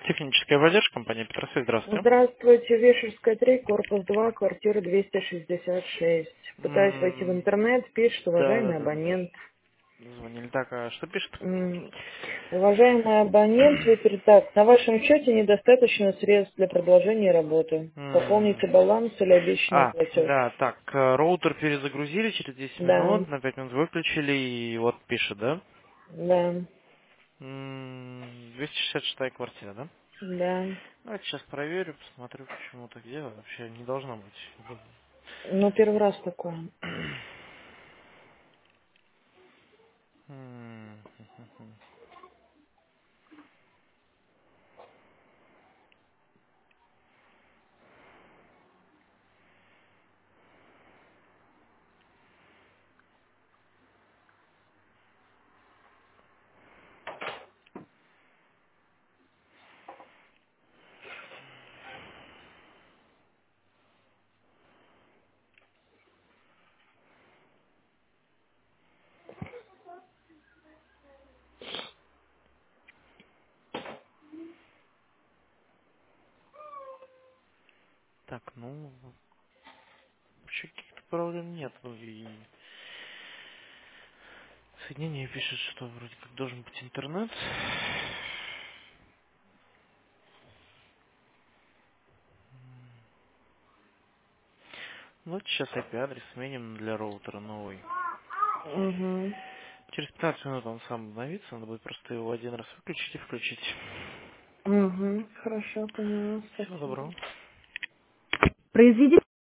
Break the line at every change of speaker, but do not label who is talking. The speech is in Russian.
Техническая поддержка, компания Петросвет, здравствуйте.
Здравствуйте, Вешерская 3, корпус 2, квартира 266. Пытаюсь войти в
М,
интернет, пишет
Да, да,
уважаемый
да, да, да.
абонент.
Звонили. Так, а что пишет?
Уважаемый абонент, так, на вашем счете недостаточно средств для продолжения работы.
М,
Пополните баланс или обещанный платеж.
да, так, роутер перезагрузили через 10
Да,
минут, на 5 минут выключили, и вот пишет, да?
да,
266 квартира, да?
да.
Давайте сейчас проверю, посмотрю, почему так дело. Вообще не должно быть.
Ну, первый раз такое.
М, Так, ну, вообще каких-то проблем нет. И соединение пишет, что вроде как должен быть интернет. Ну, вот сейчас IP-адрес сменим для роутера новый.
Угу.
Через 15 минут он сам обновится, надо будет просто его один раз выключить и включить.
Угу. Хорошо, поняла,
Всего
спасибо.
доброго.
Произведите